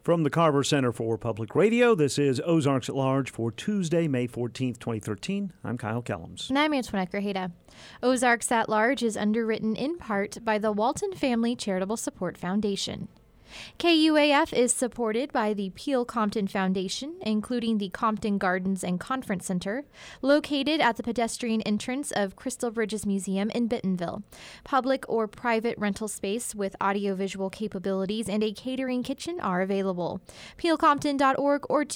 From the Carver Center for Public Radio, this is Ozarks at Large for Tuesday, May 14th, 2013. I'm Kyle Kellums. And I'm Antoinette Grajeda. Ozarks at Large is underwritten in part by the Walton Family Charitable Support Foundation. KUAF is supported by the Peel Compton Foundation, including the Compton Gardens and Conference Center, located at the pedestrian entrance of Crystal Bridges Museum in Bentonville. Public or private rental space with audiovisual capabilities and a catering kitchen are available. peelcompton.org or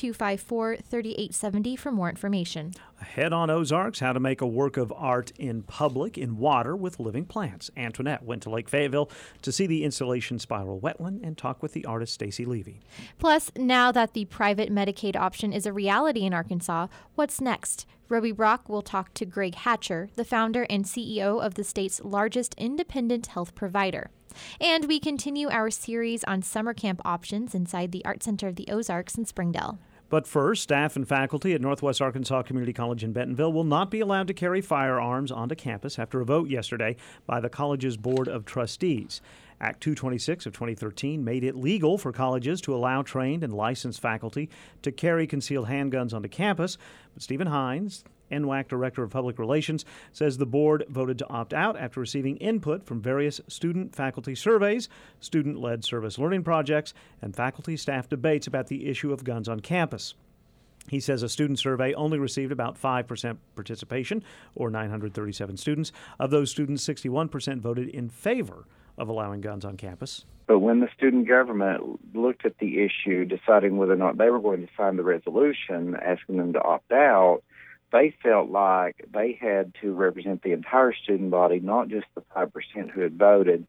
254-3870 for more information. Ahead on Ozarks, how to make a work of art in public in water with living plants. Antoinette went to Lake Fayetteville to see the installation Spiral Wetland and talk with the artist Stacy Levy. Plus, now that the private Medicaid option is a reality in Arkansas, what's next? Roby Brock will talk to Greg Hatcher, the founder and CEO of the state's largest independent health provider. And we continue our series on summer camp options inside the Art Center of the Ozarks in Springdale. But first, staff and faculty at Northwest Arkansas Community College in Bentonville will not be allowed to carry firearms onto campus after a vote yesterday by the college's Board of Trustees. Act 226 of 2013 made it legal for colleges to allow trained and licensed faculty to carry concealed handguns onto campus. But Stephen Hines, NWAC Director of Public Relations, says the board voted to opt out after receiving input from various student-faculty surveys, student-led service learning projects, and faculty-staff debates about the issue of guns on campus. He says a student survey only received about 5% participation, or 937 students. Of those students, 61% voted in favor of allowing guns on campus. But when the student government looked at the issue, deciding whether or not they were going to sign the resolution asking them to opt out, they felt like they had to represent the entire student body, not just the 5% who had voted.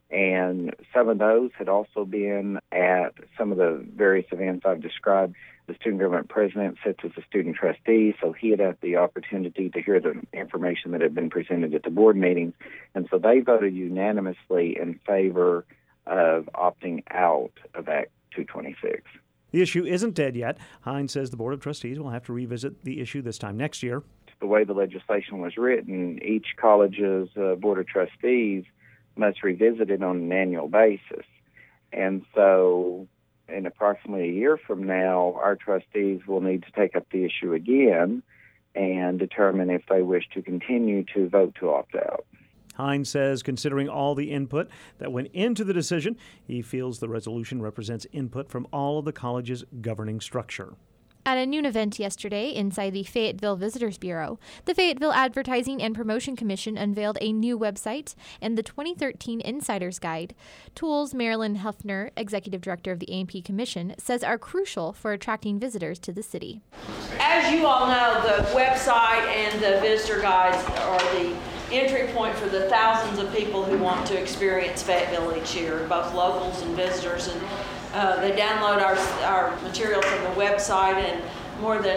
And some of those had also been at some of the various events I've described. The student government president sits as a student trustee, so he had had the opportunity to hear the information that had been presented at the board meetings. And so they voted unanimously in favor of opting out of Act 226. The issue isn't dead yet. Hines says the Board of Trustees will have to revisit the issue this time next year. The way the legislation was written, each college's Board of Trustees must revisit it on an annual basis. And so in approximately a year from now, our trustees will need to take up the issue again and determine if they wish to continue to vote to opt out. Hines says, considering all the input that went into the decision, he feels the resolution represents input from all of the college's governing structure. At a noon event yesterday inside the Fayetteville Visitors Bureau, the Fayetteville Advertising and Promotion Commission unveiled a new website and the 2013 Insider's Guide, tools Marilyn Hefner, Executive Director of the A&P Commission, says are crucial for attracting visitors to the city. As you all know, the website and the visitor guides are the entry point for the thousands of people who want to experience Fayetteville each year, both locals and visitors. And they download our material from the website, and more than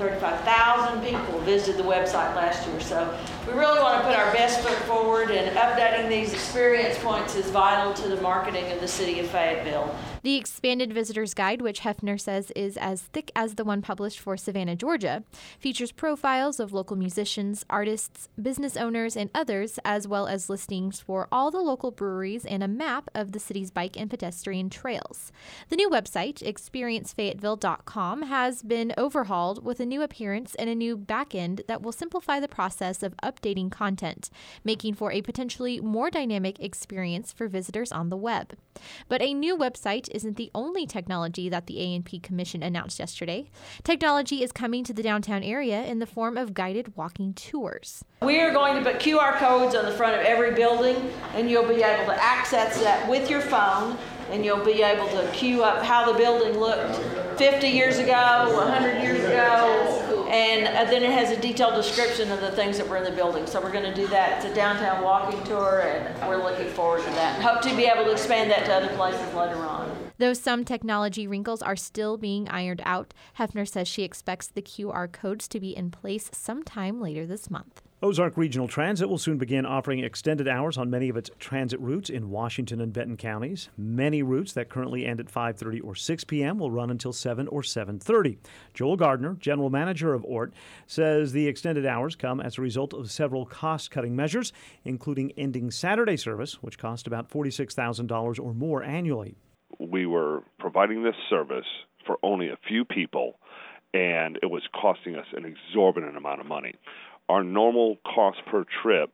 135,000 people visited the website last year. So we really want to put our best foot forward, and updating these experience points is vital to the marketing of the city of Fayetteville. The expanded visitor's guide, which Hefner says is as thick as the one published for Savannah, Georgia, features profiles of local musicians, artists, business owners, and others, as well as listings for all the local breweries and a map of the city's bike and pedestrian trails. The new website, experiencefayetteville.com, has been overhauled with a new appearance and a new backend that will simplify the process of updating content, making for a potentially more dynamic experience for visitors on the web. But a new website isn't the only technology that the A&P Commission announced yesterday. Technology is coming to the downtown area in the form of guided walking tours. We are going to put QR codes on the front of every building, and you'll be able to access that with your phone, and you'll be able to queue up how the building looked 50 years ago, 100 years ago, and then it has a detailed description of the things that were in the building. So we're going to do that. It's a downtown walking tour, and we're looking forward to that. And hope to be able to expand that to other places later on. Though some technology wrinkles are still being ironed out, Hefner says she expects the QR codes to be in place sometime later this month. Ozark Regional Transit will soon begin offering extended hours on many of its transit routes in Washington and Benton counties. Many routes that currently end at 5:30 or 6 p.m. will run until 7 or 7:30. Joel Gardner, general manager of ORT, says the extended hours come as a result of several cost-cutting measures, including ending Saturday service, which cost about $46,000 or more annually. we were providing this service for only a few people, and it was costing us an exorbitant amount of money. Our normal cost per trip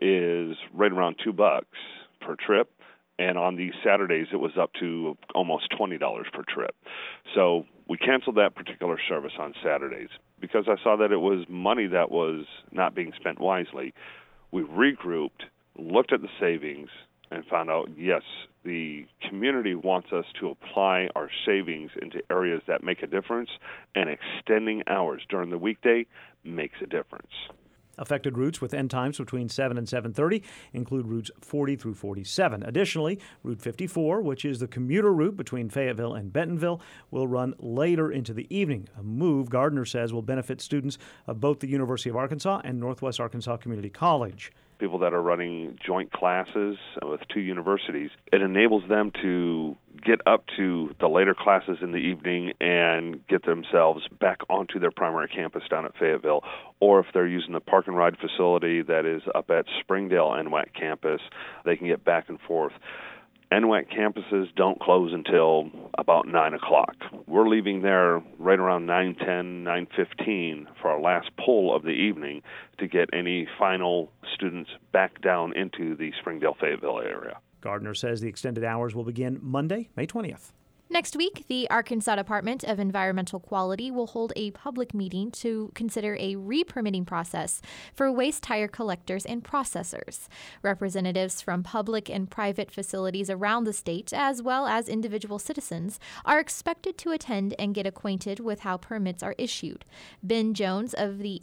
is right around $2 per trip, and on these Saturdays it was up to almost $20 per trip. So we canceled that particular service on Saturdays because I saw that it was money that was not being spent wisely. We regrouped, looked at the savings, and found out, yes, the community wants us to apply our savings into areas that make a difference, and extending hours during the weekday makes a difference. Affected routes with end times between 7 and 7:30 include routes 40 through 47. Additionally, Route 54, which is the commuter route between Fayetteville and Bentonville, will run later into the evening, a move Gardner says will benefit students of both the University of Arkansas and Northwest Arkansas Community College. People that are running joint classes with two universities, it enables them to get up to the later classes in the evening and get themselves back onto their primary campus down at Fayetteville, or if they're using the park and ride facility that is up at Springdale NWAC campus, they can get back and forth. NWAC campuses don't close until about 9 o'clock. We're leaving there right around 9:10, 9:15 for our last pull of the evening to get any final students back down into the Springdale-Fayetteville area. Gardner says the extended hours will begin Monday, May 20th. Next week, the Arkansas Department of Environmental Quality will hold a public meeting to consider a re-permitting process for waste tire collectors and processors. Representatives from public and private facilities around the state, as well as individual citizens, are expected to attend and get acquainted with how permits are issued. Ben Jones of the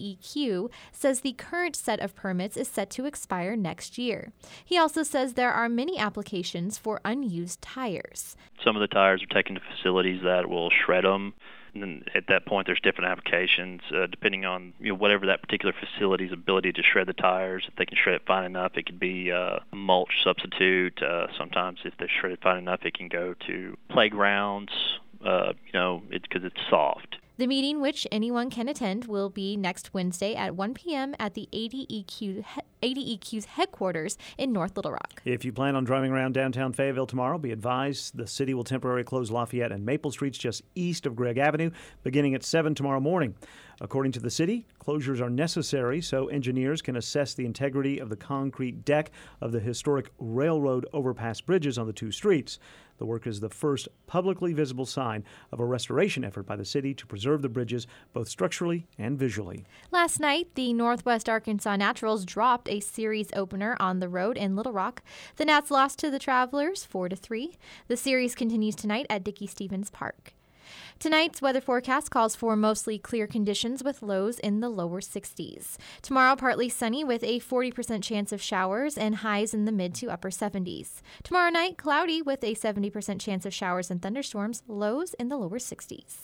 ADEQ says the current set of permits is set to expire next year. He also says there are many applications for unused tires. Some of the tires are taken to facilities that will shred them, and then at that point there's different applications depending on whatever that particular facility's ability to shred the tires. If they can shred it fine enough, it could be a mulch substitute. Sometimes if they shred it fine enough, it can go to playgrounds, because it's soft. The meeting, which anyone can attend, will be next Wednesday at 1 p.m. at the ADEQ's headquarters in North Little Rock. If you plan on driving around downtown Fayetteville tomorrow, be advised the city will temporarily close Lafayette and Maple Streets just east of Gregg Avenue beginning at 7 tomorrow morning. According to the city, closures are necessary so engineers can assess the integrity of the concrete deck of the historic railroad overpass bridges on the two streets. The work is the first publicly visible sign of a restoration effort by the city to preserve the bridges both structurally and visually. Last night, the Northwest Arkansas Naturals dropped a series opener on the road in Little Rock. The Nats lost to the Travelers 4-3. The series continues tonight at Dickey Stevens Park. Tonight's weather forecast calls for mostly clear conditions with lows in the lower 60s. Tomorrow, partly sunny with a 40% chance of showers and highs in the mid to upper 70s. Tomorrow night, cloudy with a 70% chance of showers and thunderstorms, lows in the lower 60s.